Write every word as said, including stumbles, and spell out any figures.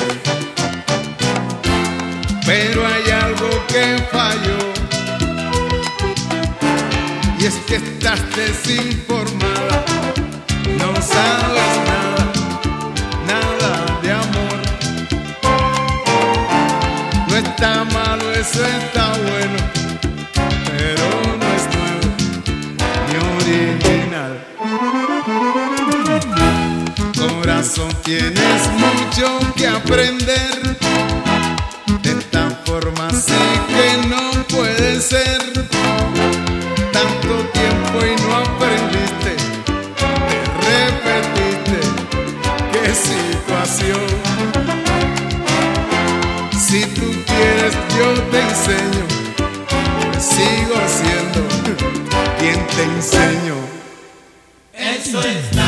Pero hay algo que falló, y es que estás desinformada. No sabes nada, nada de amor. No está malo, eso está bueno, pero no es nuevo ni original. Corazón, tienes mucho que aprender. De esta forma sé que no puede ser. Tanto tiempo y no aprendiste, te repetiste. Qué situación. Si tú quieres yo te enseño, pues sigo siendo quien te enseño. Eso es